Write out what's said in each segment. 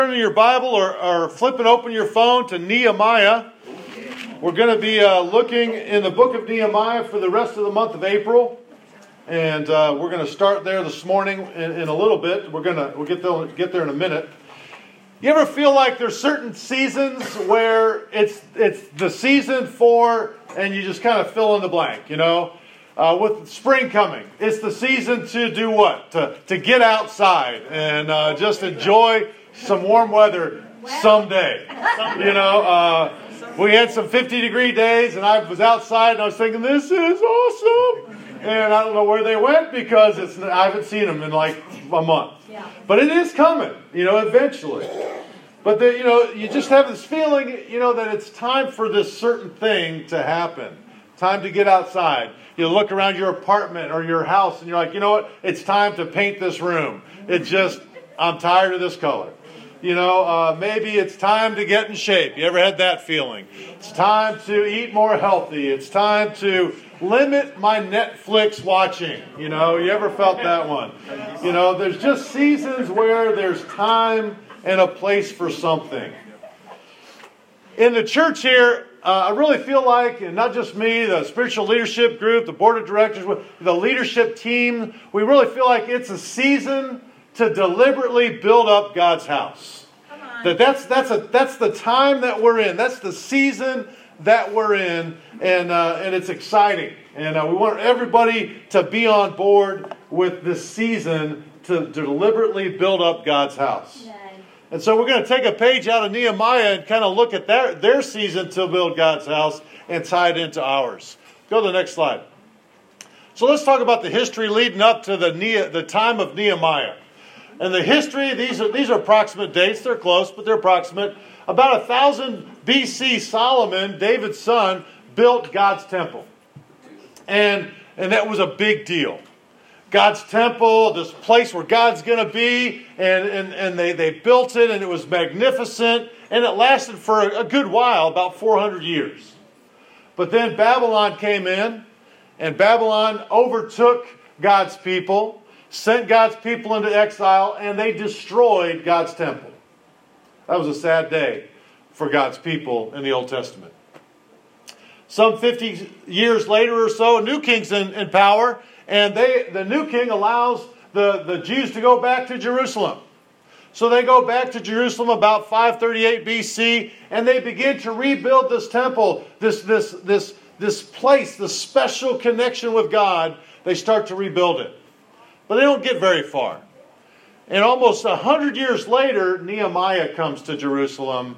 Turning your Bible or flipping open your phone to Nehemiah. We're going to be looking in the book of Nehemiah for the rest of the month of April. And we're going to start there this morning in a little bit. We'll get there in a minute. You ever feel like there's certain seasons where it's the season for, and you just kind of fill in the blank, you know? With spring coming, it's the season to do what? To get outside and just enjoy some warm weather someday. You know, we had some 50-degree days, and I was outside, and I was thinking, this is awesome. And I don't know where they went because I haven't seen them in like a month. Yeah. But it is coming, you know, eventually. But you just have this feeling, that it's time for this certain thing to happen. Time to get outside. You look around your apartment or your house and you're like, you know what? It's time to paint this room. I'm tired of this color. Maybe it's time to get in shape. You ever had that feeling? It's time to eat more healthy. It's time to limit my Netflix watching. You ever felt that one? There's just seasons where there's time and a place for something. In the church here, I really feel like, and not just me, the spiritual leadership group, the board of directors, the leadership team, we really feel like it's a season to deliberately build up God's house. That's the time that we're in. That's the season that we're in, and it's exciting. And we want everybody to be on board with this season to deliberately build up God's house. Yeah. And so we're going to take a page out of Nehemiah and kind of look at their season to build God's house and tie it into ours. Go to the next slide. So let's talk about the history leading up to the time of Nehemiah. And the history, these are approximate dates. They're close, but they're approximate. About 1000 BC, Solomon, David's son, built God's temple. And that was a big deal. God's temple, this place where God's going to be, and they built it, and it was magnificent, and it lasted for a good while, about 400 years. But then Babylon came in, and Babylon overtook God's people, sent God's people into exile, and they destroyed God's temple. That was a sad day for God's people in the Old Testament. Some 50 years later or so, a new king's in power, and the new king allows the Jews to go back to Jerusalem. So they go back to Jerusalem about 538 BC, and they begin to rebuild this temple, this place, this special connection with God. They start to rebuild it. But they don't get very far. And almost 100 years later, Nehemiah comes to Jerusalem,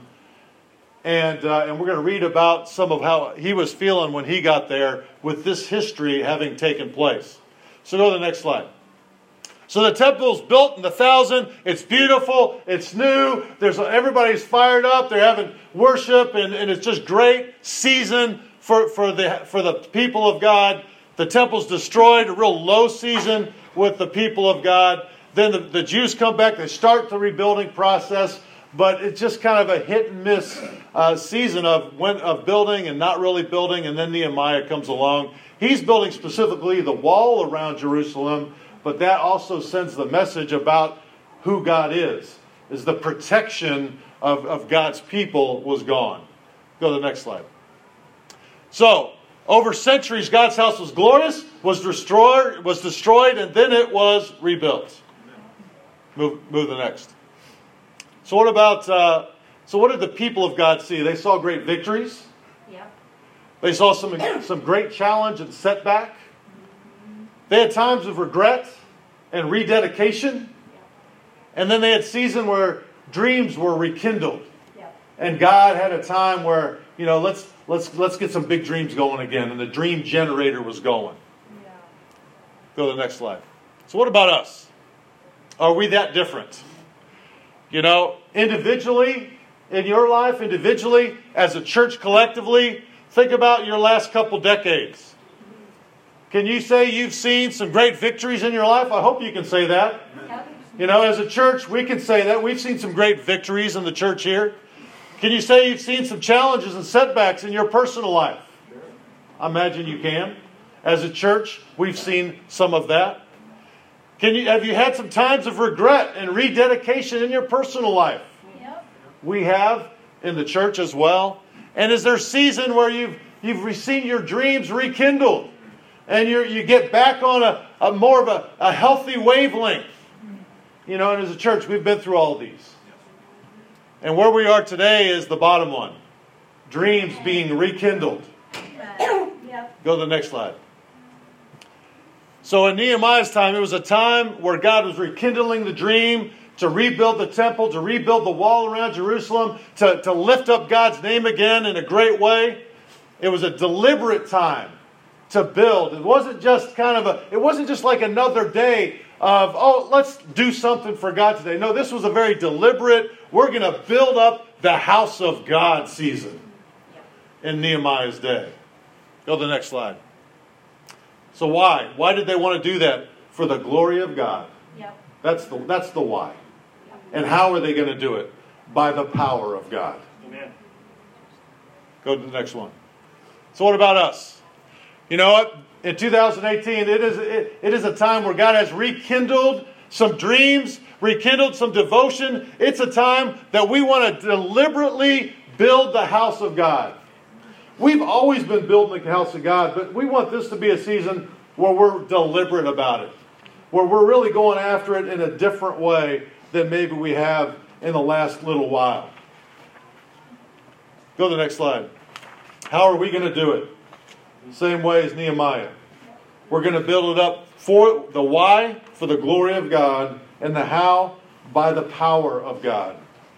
and we're going to read about some of how he was feeling when he got there with this history having taken place. So go to the next slide. So the temple's built in 1000. It's beautiful. It's new. Everybody's fired up. They're having worship, and it's just great season for the people of God. The temple's destroyed. A real low season with the people of God. Then the Jews come back. They start the rebuilding process. But it's just kind of a hit and miss season of building and not really building. And then Nehemiah comes along. He's building specifically the wall around Jerusalem. But that also sends the message about who God is the protection of God's people was gone. Go to the next slide. So, over centuries, God's house was glorious, was destroyed, and then it was rebuilt. Move to the next. So what did the people of God see? They saw great victories. Yep. They saw some great challenge and setback. They had times of regret and rededication. Yep. And then they had season where dreams were rekindled. Yep. And God had a time where, let's get some big dreams going again. And the dream generator was going. Yeah. Go to the next slide. So what about us? Are we that different? Individually, in your life, as a church collectively, think about your last couple decades. Can you say you've seen some great victories in your life? I hope you can say that. As a church, we can say that. We've seen some great victories in the church here. Can you say you've seen some challenges and setbacks in your personal life? I imagine you can. As a church, we've seen some of that. Have you had some times of regret and rededication in your personal life? we have in the church as well? And is there a season where you've seen your dreams rekindled and you get back on a more of a healthy wavelength? And as a church, we've been through all of these. And where we are today is the bottom one. Dreams being rekindled. Go to the next slide. So in Nehemiah's time, it was a time where God was rekindling the dream to rebuild the temple, to rebuild the wall around Jerusalem, to lift up God's name again in a great way. It was a deliberate time to build. It wasn't just like another day of, let's do something for God today. No, this was a very deliberate, we're going to build up the house of God season in Nehemiah's day. Go to the next slide. So why? Why did they want to do that? For the glory of God. Yep. That's the why. Yep. And how are they going to do it? By the power of God. Amen. Go to the next one. So what about us? You know what? In 2018, it is a time where God has rekindled some dreams, rekindled some devotion. It's a time that we want to deliberately build the house of God. We've always been building the house of God, but we want this to be a season where we're deliberate about it, where we're really going after it in a different way than maybe we have in the last little while. Go to the next slide. How are we going to do it? Same way as Nehemiah. We're going to build it up for the why, for the glory of God, and the how, by the power of God.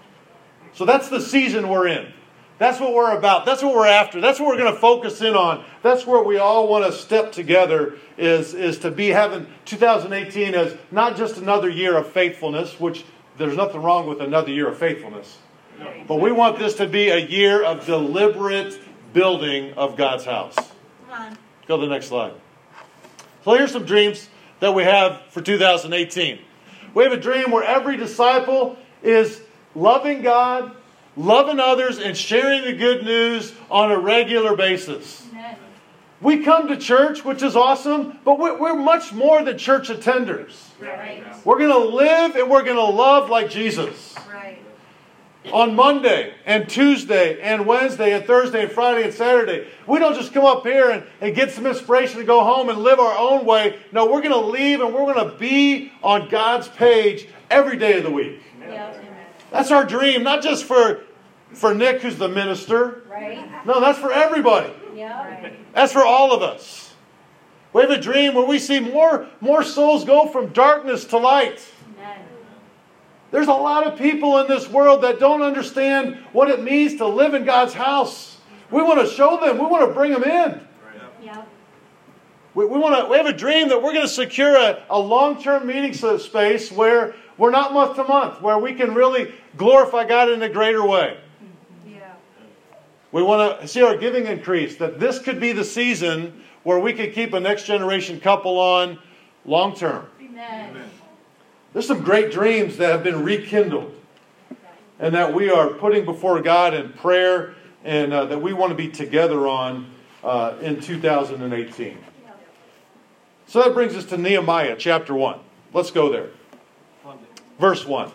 So that's the season we're in. That's what we're about. That's what we're after. That's what we're going to focus in on. That's where we all want to step together is to be having 2018 as not just another year of faithfulness, which there's nothing wrong with another year of faithfulness. But we want this to be a year of deliberate building of God's house. Come on. Go to the next slide. So here's some dreams that we have for 2018. We have a dream where every disciple is loving God, loving others, and sharing the good news on a regular basis. Amen. We come to church, which is awesome, but we're much more than church attenders. Right. We're going to live and we're going to love like Jesus. Right. On Monday and Tuesday and Wednesday and Thursday and Friday and Saturday, we don't just come up here and get some inspiration to go home and live our own way. No, we're going to leave and we're going to be on God's page every day of the week. Yep. That's our dream, not just for Nick, who's the minister. Right. No, that's for everybody. Yeah. Right. That's for all of us. We have a dream where we see more souls go from darkness to light. Amen. There's a lot of people in this world that don't understand what it means to live in God's house. We want to show them. We want to bring them in. Yeah. We have a dream that we're going to secure a long-term meeting space where we're not month to month, where we can really glorify God in a greater way. Yeah. We want to see our giving increase, that this could be the season where we could keep a next generation couple on long term. Amen. There's some great dreams that have been rekindled and that we are putting before God in prayer and that we want to be together on in 2018. So that brings us to Nehemiah chapter 1. Let's go there. Verse 1.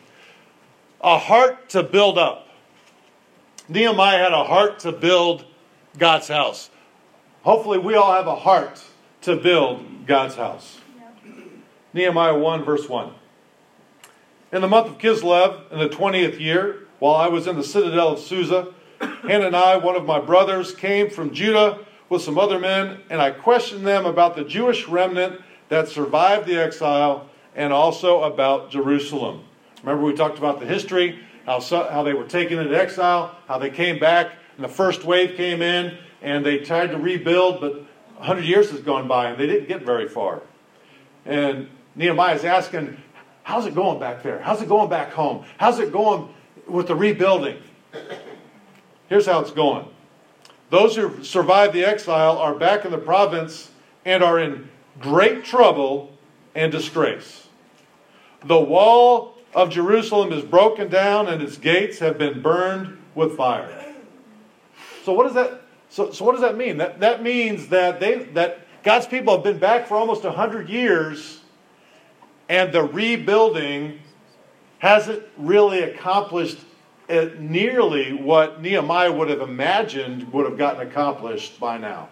A heart to build up. Nehemiah had a heart to build God's house. Hopefully we all have a heart to build God's house. Nehemiah 1 verse 1. In the month of Kislev, in the 20th year, while I was in the citadel of Susa, Hananiah, one of my brothers, came from Judah with some other men, and I questioned them about the Jewish remnant that survived the exile and also about Jerusalem. Remember we talked about the history, how they were taken into exile, how they came back, and the first wave came in, and they tried to rebuild, but 100 years has gone by, and they didn't get very far. And Nehemiah is asking, how's it going back there? How's it going back home? How's it going with the rebuilding? Here's how it's going. Those who survived the exile are back in the province and are in great trouble and disgrace. The wall of Jerusalem is broken down and its gates have been burned with fire. So what does that? So what does that mean? That means that God's people have been back for almost 100 years, and the rebuilding hasn't really accomplished nearly what Nehemiah would have imagined would have gotten accomplished by now.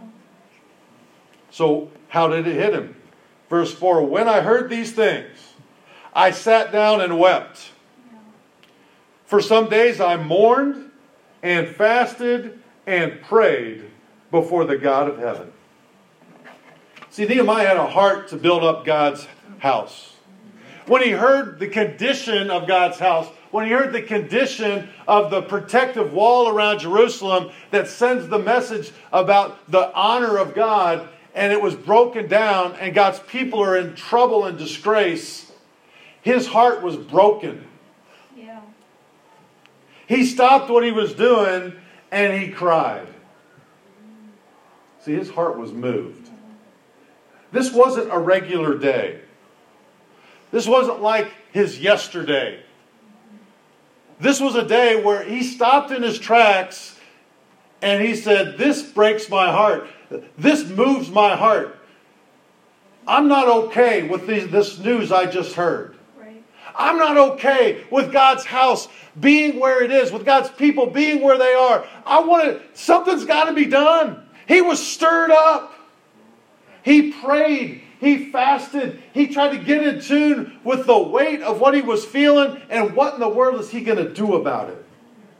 So how did it hit him? Verse 4, when I heard these things, I sat down and wept. For some days I mourned and fasted and prayed before the God of heaven. See, Nehemiah had a heart to build up God's house. When he heard the condition of God's house, when he heard the condition of the protective wall around Jerusalem that sends the message about the honor of God, and it was broken down and God's people are in trouble and disgrace, his heart was broken. Yeah. He stopped what he was doing and he cried. See, his heart was moved. This wasn't a regular day. This wasn't like his yesterday. This was a day where he stopped in his tracks and he said, this breaks my heart. This moves my heart. I'm not okay with this news I just heard. Right. I'm not okay with God's house being where it is, with God's people being where they are. Something's got to be done. He was stirred up. He prayed. He fasted. He tried to get in tune with the weight of what he was feeling and what in the world is he going to do about it.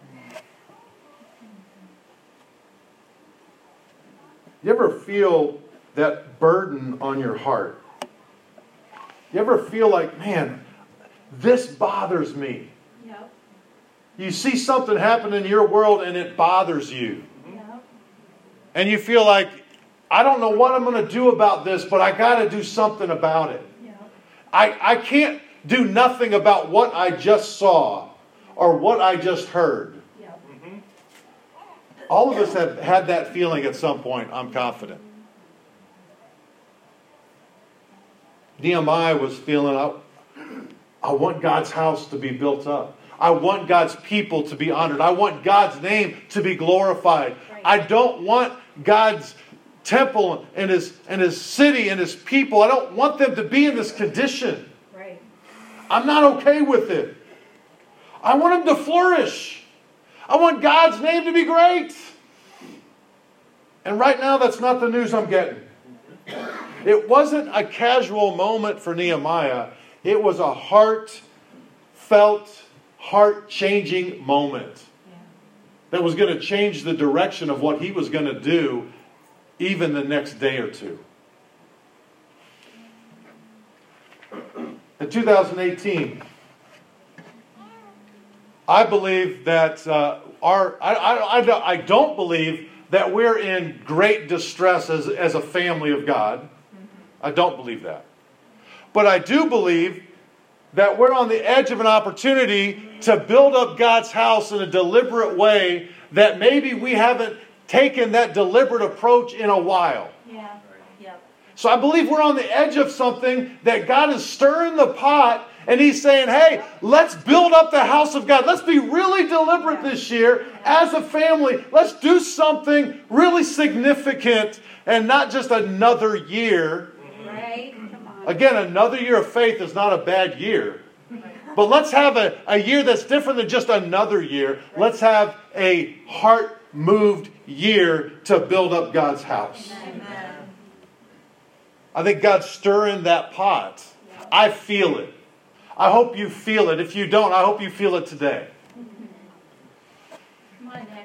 You ever feel that burden on your heart? You ever feel like, man, this bothers me? Yep. You see something happen in your world and it bothers you. Yep. And you feel like, I don't know what I'm going to do about this, but I got to do something about it. Yep. I can't do nothing about what I just saw or what I just heard. Yep. All of us have had that feeling at some point, I'm confident. Nehemiah was feeling, I want God's house to be built up. I want God's people to be honored. I want God's name to be glorified. Right. I don't want God's temple and his city and his people, I don't want them to be in this condition. Right. I'm not okay with it. I want them to flourish. I want God's name to be great. And right now, that's not the news I'm getting. It wasn't a casual moment for Nehemiah. It was a heartfelt, heart-changing moment that was going to change the direction of what he was going to do even the next day or two. In 2018, I believe that I don't believe that we're in great distress as a family of God. I don't believe that. But I do believe that we're on the edge of an opportunity to build up God's house in a deliberate way that maybe we haven't taken that deliberate approach in a while. Yeah. Yep. So I believe we're on the edge of something that God is stirring the pot and He's saying, hey, let's build up the house of God. Let's be really deliberate this year as a family. Let's do something really significant and not just another year. Right. Come on. Again, another year of faith is not a bad year. But let's have a year that's different than just another year. Let's have a heart-moved year to build up God's house. Amen. I think God's stirring that pot. I feel it. I hope you feel it. If you don't, I hope you feel it today. Come on, Nick.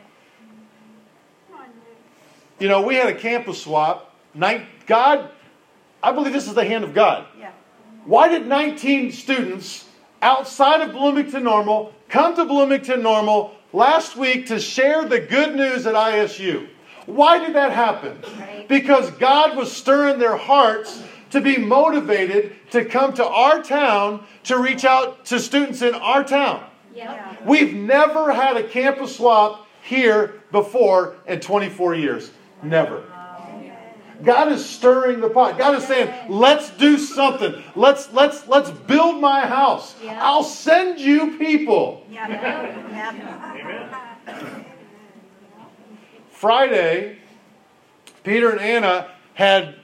You know, we had a campus swap. God, I believe this is the hand of God. Yeah. Why did 19 students outside of Bloomington Normal come to Bloomington Normal last week to share the good news at ISU? Why did that happen? Right. Because God was stirring their hearts to be motivated to come to our town to reach out to students in our town. Yep. We've never had a campus swap here before in 24 years. Never. God is stirring the pot. God is saying, let's do something. Let's build my house. Yeah. I'll send you people. Friday, Peter and Anna had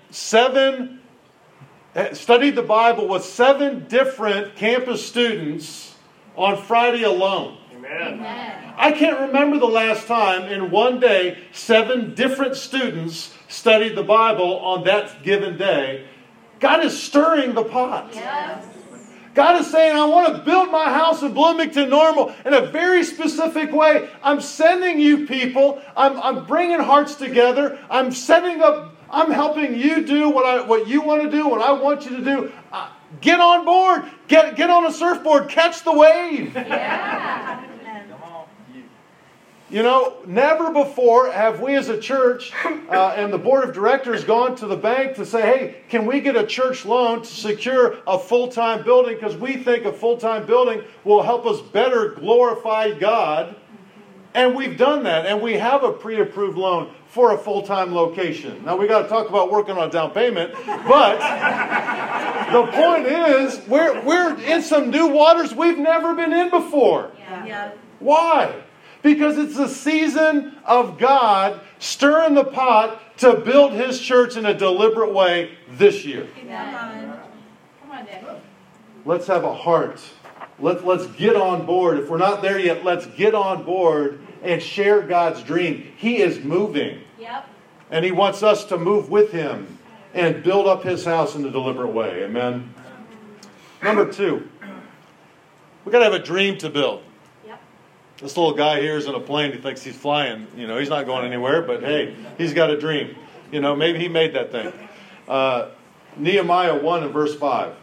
studied the Bible with 7 different campus students on Friday alone. Amen. I can't remember the last time in one day 7 different students studied the Bible on that given day. God is stirring the pot. Yes. God is saying, I want to build my house in Bloomington Normal in a very specific way. I'm sending you people. I'm bringing hearts together. I'm setting up. I'm helping you do what you want to do, what I want you to do. Get on board. Get on a surfboard. Catch the wave. Yeah. You know, never before have we as a church and the board of directors gone to the bank to say, hey, can we get a church loan to secure a full-time building? Because we think a full-time building will help us better glorify God. And we've done that. And we have a pre-approved loan for a full-time location. Now, we got to talk about working on a down payment. But the point is, we're in some new waters we've never been in before. Yeah. Why? Because it's a season of God stirring the pot to build His church in a deliberate way this year. Come on, Dad. Let's have a heart. Let's get on board. If we're not there yet, let's get on board and share God's dream. He is moving. Yep. And He wants us to move with Him and build up His house in a deliberate way. Amen. Number 2, we got to have a dream to build. This little guy here is in a plane. He thinks he's flying. You know, he's not going anywhere, but hey, he's got a dream. You know, maybe he made that thing. Nehemiah 1 and verse 5.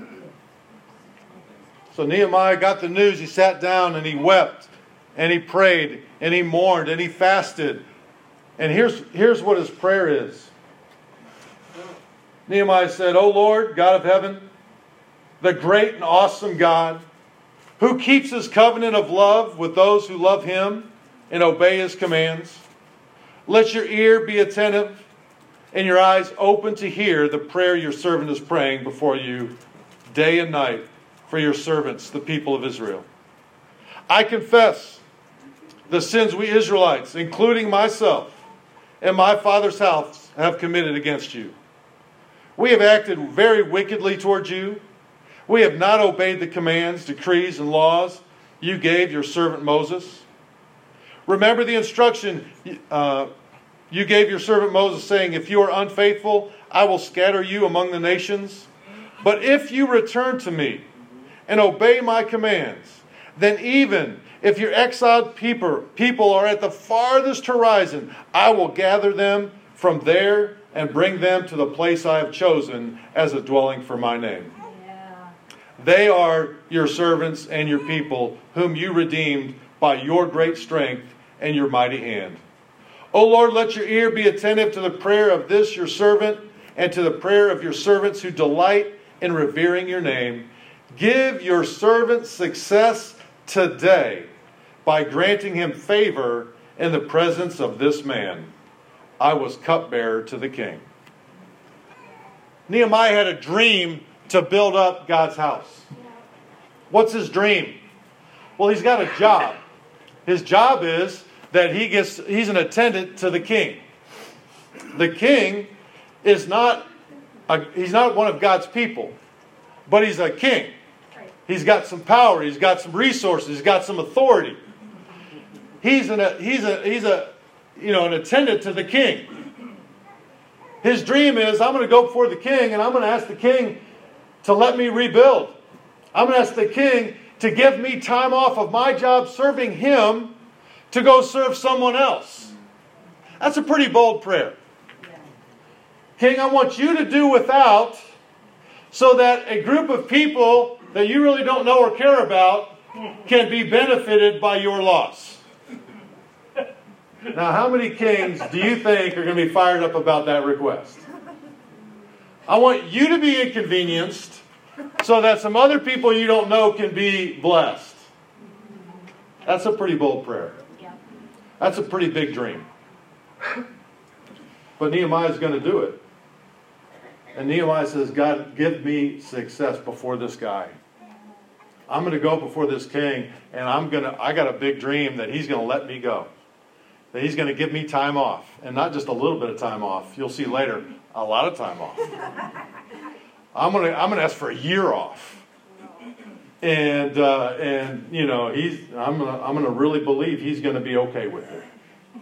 So Nehemiah got the news. He sat down and he wept and he prayed and he mourned and he fasted. And here's what his prayer is. Nehemiah said, O Lord, God of heaven, the great and awesome God, who keeps His covenant of love with those who love Him and obey His commands. Let your ear be attentive and your eyes open to hear the prayer your servant is praying before you day and night for your servants, the people of Israel. I confess the sins we Israelites, including myself and my father's house, have committed against you. We have acted very wickedly towards you. We have not obeyed the commands, decrees, and laws you gave your servant Moses. Remember the instruction you gave your servant Moses, saying, if you are unfaithful, I will scatter you among the nations. But if you return to me and obey my commands, then even if your exiled people are at the farthest horizon, I will gather them from there and bring them to the place I have chosen as a dwelling for my name. They are your servants and your people, whom you redeemed by your great strength and your mighty hand. O Lord, let your ear be attentive to the prayer of this your servant and to the prayer of your servants who delight in revering your name. Give your servant success today by granting him favor in the presence of this man. I was cupbearer to the king. Nehemiah had a dream to build up God's house. What's his dream? Well, he's got a job. His job is that he's an attendant to the king. The king is he's not one of God's people, but he's a king. He's got some power. He's got some resources. He's got some authority. He's an attendant to the king. His dream is, I'm going to go before the king and I'm going to ask the king to let me rebuild. I'm going to ask the king to give me time off of my job serving him to go serve someone else. That's a pretty bold prayer. King, I want you to do without so that a group of people that you really don't know or care about can be benefited by your loss. Now, how many kings do you think are going to be fired up about that request? I want you to be inconvenienced so that some other people you don't know can be blessed. That's a pretty bold prayer. That's a pretty big dream. But Nehemiah is going to do it. And Nehemiah says, God, give me success before this guy. I'm going to go before this king, and I got a big dream that he's going to let me go. That he's going to give me time off. And not just a little bit of time off. You'll see later, a lot of time off. I'm going to ask for a year off. And you know, I'm gonna really believe he's going to be okay with it.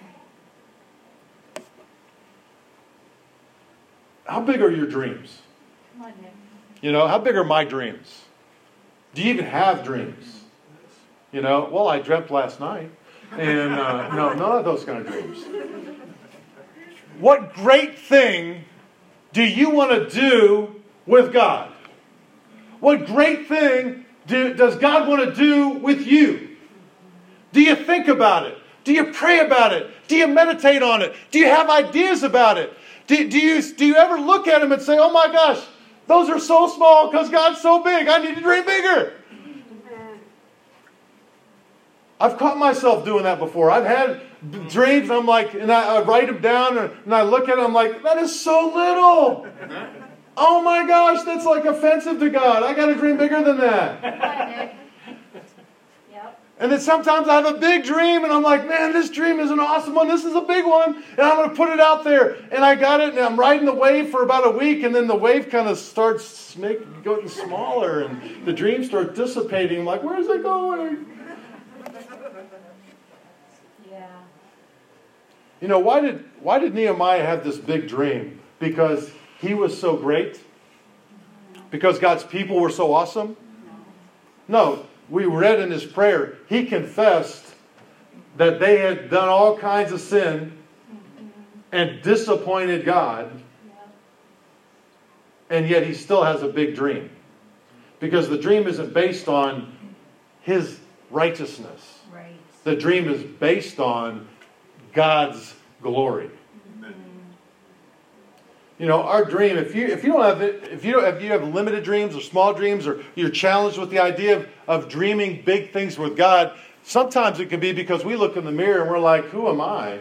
How big are your dreams? Come on, Nick. You know, how big are my dreams? Do you even have dreams? You know, well, I dreamt last night. And no, none of those kind of dreams. What great thing do you want to do with God? What great thing does God want to do with you? Do you think about it? Do you pray about it? Do you meditate on it? Do you have ideas about it? Do you ever look at him and say, oh my gosh, those are so small because God's so big. I need to dream bigger. I've caught myself doing that before. I've had dreams, and I'm like, and I write them down, and I look at them, I'm like, that is so little. Oh my gosh, that's like offensive to God. I got to dream bigger than that. Come on, Nick. Yep. And then sometimes I have a big dream, and I'm like, man, this dream is an awesome one. This is a big one, and I'm going to put it out there. And I got it, and I'm riding the wave for about a week, and then the wave kind of starts getting smaller, and the dream starts dissipating. I'm like, where's it going? Yeah. You know, why did Nehemiah have this big dream? Because he was so great? Because God's people were so awesome? No. We read in his prayer, he confessed that they had done all kinds of sin and disappointed God. And yet he still has a big dream. Because the dream isn't based on his righteousness. Right. The dream is based on God's glory. You know, our dream, if you have limited dreams or small dreams, or you're challenged with the idea of dreaming big things with God, sometimes it can be because we look in the mirror and we're like, who am I?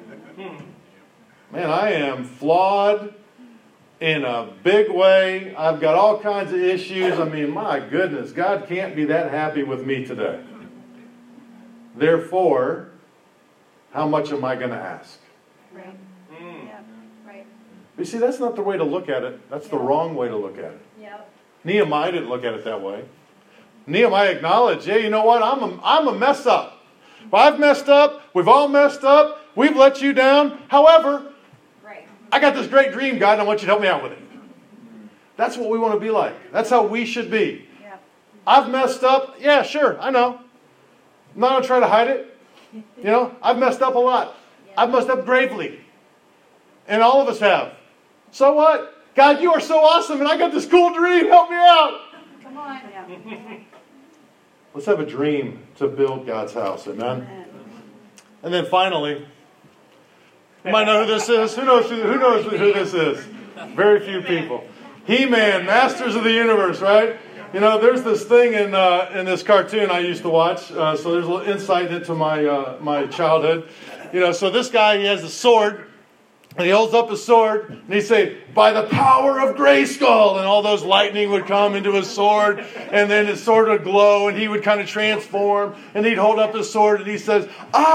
Man, I am flawed in a big way. I've got all kinds of issues. I mean, my goodness, God can't be that happy with me today. Therefore, how much am I going to ask? Right. Yeah. Right. You see, that's not the way to look at it. That's the wrong way to look at it. Yep. Nehemiah didn't look at it that way. Nehemiah acknowledged, yeah, you know what? I'm a mess up. Well, I've messed up. We've all messed up. We've let you down. However, Right. I got this great dream, God, and I want you to help me out with it. That's what we want to be like. That's how we should be. Yep. I've messed up. Yeah, sure, I know. I'm not going to try to hide it. You know, I've messed up a lot. I've messed up gravely. And all of us have. So what? God, you are so awesome, and I got this cool dream. Help me out. Come on. Let's have a dream to build God's house. Amen? And then finally, you might know who this is. Who knows who this is? Very few people. He-Man, Masters of the Universe, right? You know, there's this thing in this cartoon I used to watch. So there's a little insight into my childhood. You know, so this guy, he has a sword. And he holds up his sword, and he'd say, by the power of Grayskull, and all those lightning would come into his sword, and then his sword would glow, and he would kind of transform, and he'd hold up his sword, and he says,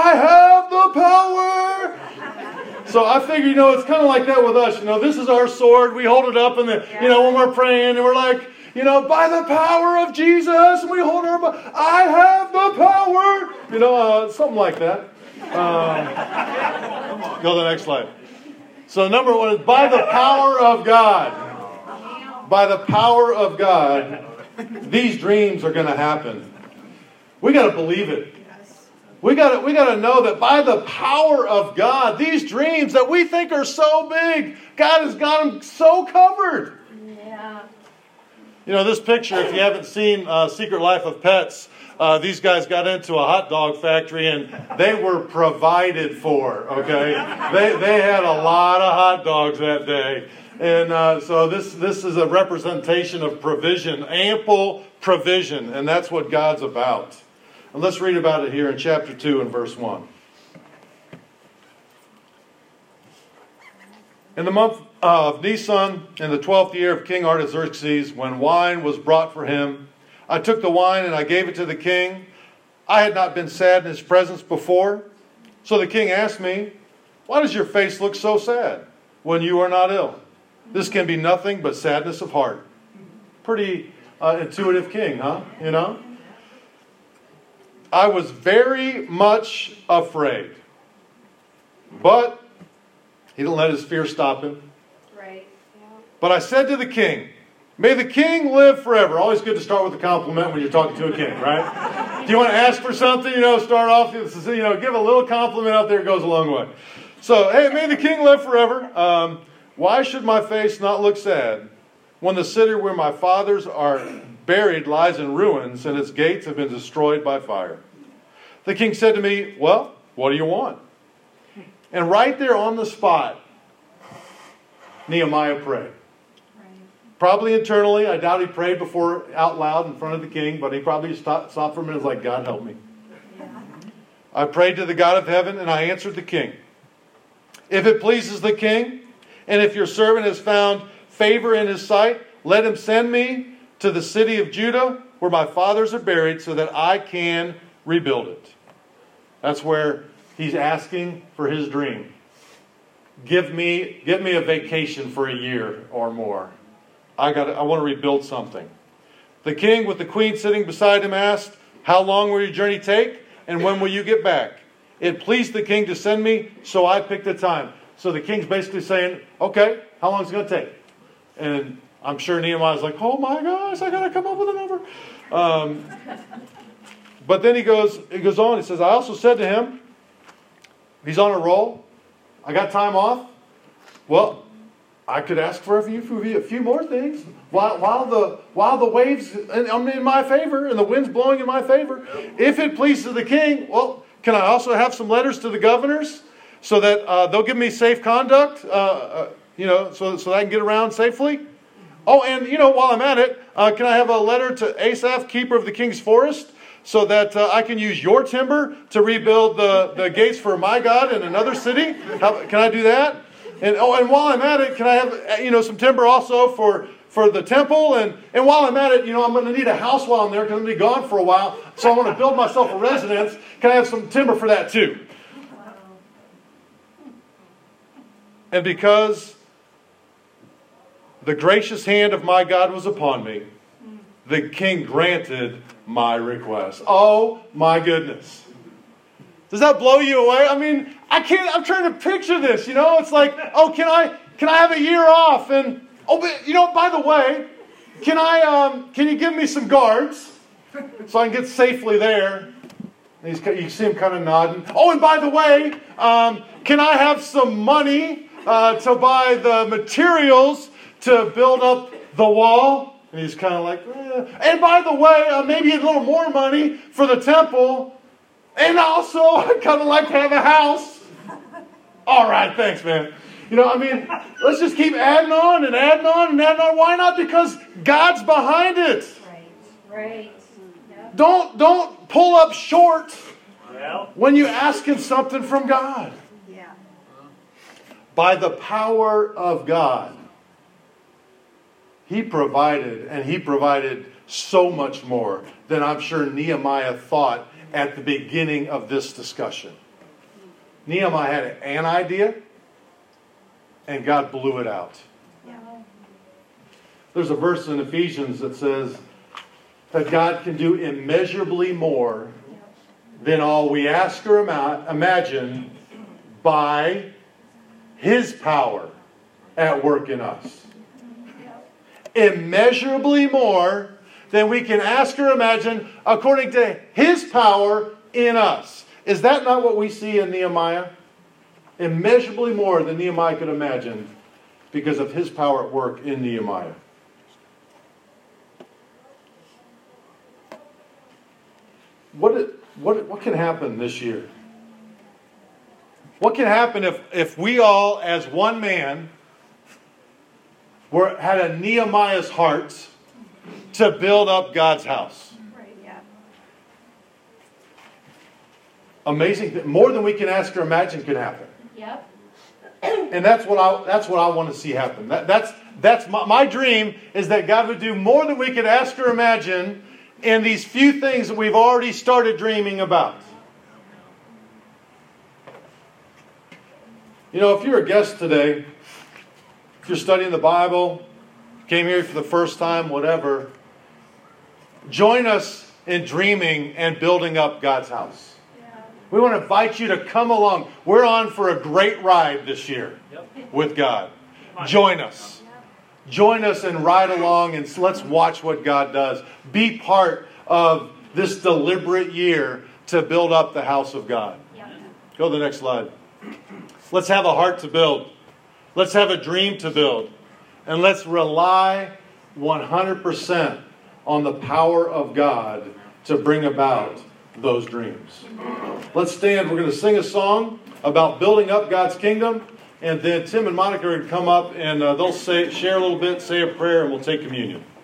I have the power! So I figure, you know, it's kind of like that with us. You know, this is our sword. We hold it up, and you know, when we're praying, and we're like, you know, by the power of Jesus, and we hold our, I have the power! You know, something like that. Go to the next slide. So number one is by the power of God. By the power of God, these dreams are going to happen. We got to believe it. We got to know that by the power of God, these dreams that we think are so big, God has got them so covered. Yeah. You know, this picture, if you haven't seen Secret Life of Pets, these guys got into a hot dog factory and they were provided for, okay? They had a lot of hot dogs that day. And so this is a representation of provision, ample provision, and that's what God's about. And let's read about it here in chapter 2 and verse 1. In the month of Nisan, in the 12th year of King Artaxerxes, when wine was brought for him, I took the wine and I gave it to the king. I had not been sad in his presence before. So the king asked me, why does your face look so sad when you are not ill? This can be nothing but sadness of heart. Pretty intuitive king, huh? You know? I was very much afraid. But he didn't let his fear stop him. Right. Yeah. But I said to the king, may the king live forever. Always good to start with a compliment when you're talking to a king, right? Do you want to ask for something? Start off, give a little compliment out there. It goes a long way. So, hey, may the king live forever. Why should my face not look sad when the city where my fathers are buried lies in ruins and its gates have been destroyed by fire? The king said to me, well, what do you want? And right there on the spot, Nehemiah prayed. Probably internally. I doubt he prayed before out loud in front of the king, but he probably stopped for a minute and was like, God help me. Yeah. I prayed to the God of heaven and I answered the king. If it pleases the king, and if your servant has found favor in his sight, let him send me to the city of Judah where my fathers are buried so that I can rebuild it. That's where he's asking for his dream. Get me a vacation for a year or more. I want to rebuild something. The king, with the queen sitting beside him, asked, how long will your journey take? And when will you get back? It pleased the king to send me, so I picked a time. So the king's basically saying, okay, how long is it going to take? And I'm sure Nehemiah's like, oh my gosh, I got to come up with a number. But then he goes on. He says, I also said to him, he's on a roll. I got time off. Well, I could ask for a few more things while the waves are in my favor and the wind's blowing in my favor. If it pleases the king, well, can I also have some letters to the governors so that they'll give me safe conduct, so that I can get around safely? Oh, and while I'm at it, can I have a letter to Asaph, keeper of the king's forest, so that I can use your timber to rebuild the gates for my God in another city? Can I do that? And while I'm at it, can I have some timber also for the temple? And while I'm at it, I'm going to need a house while I'm there because I'm going to be gone for a while. So I want to build myself a residence. Can I have some timber for that too? And because the gracious hand of my God was upon me, the king granted my request. Oh my goodness. Does that blow you away? I mean, I'm trying to picture this, It's like, oh, can I have a year off? And, but, by the way, can you give me some guards so I can get safely there? And you see him kind of nodding. Oh, and by the way, can I have some money to buy the materials to build up the wall? And he's kind of like, And by the way, maybe a little more money for the temple. And also, I'd kind of like to have a house. All right, thanks, man. Let's just keep adding on and adding on and adding on. Why not? Because God's behind it. Right. Yep. Don't pull up short when you're asking something from God. Yeah. By the power of God, He provided, and He provided so much more than I'm sure Nehemiah thought at the beginning of this discussion. Nehemiah had an idea, and God blew it out. Yeah. There's a verse in Ephesians that says that God can do immeasurably more than all we ask or imagine by His power at work in us. Immeasurably more than we can ask or imagine according to His power in us. Is that not what we see in Nehemiah? Immeasurably more than Nehemiah could imagine because of His power at work in Nehemiah. What can happen this year? What can happen if we all, as one man, had a Nehemiah's heart to build up God's house? Right, yeah. Amazing. More than we can ask or imagine can happen. Yep. And that's what I want to see happen. That's my dream, is that God would do more than we could ask or imagine in these few things that we've already started dreaming about. If you're a guest today, if you're studying the Bible, came here for the first time, whatever, Join us in dreaming and building up God's house. We want to invite you to come along. We're on for a great ride this year with God. Join us. Join us and ride along, and let's watch what God does. Be part of this deliberate year to build up the house of God. Go to the next slide. Let's have a heart to build. Let's have a dream to build. And let's rely 100% on the power of God to bring about those dreams. Let's stand. We're going to sing a song about building up God's kingdom. And then Tim and Monica are going to come up and they'll share a little bit, say a prayer, and we'll take communion.